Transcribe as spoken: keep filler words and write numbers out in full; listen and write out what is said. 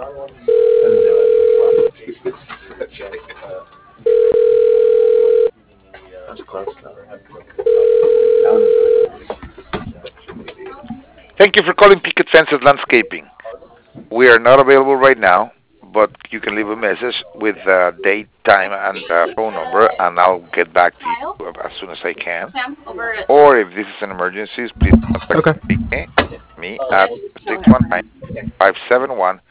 That's close though. Thank you for calling Picket Fences Landscaping. We are not available right now, but you can leave a message with uh, date, time, and uh, phone number, and I'll get back to you as soon as I can. Or if this is an emergency, please contact Okay. me me at six one nine, five seven one,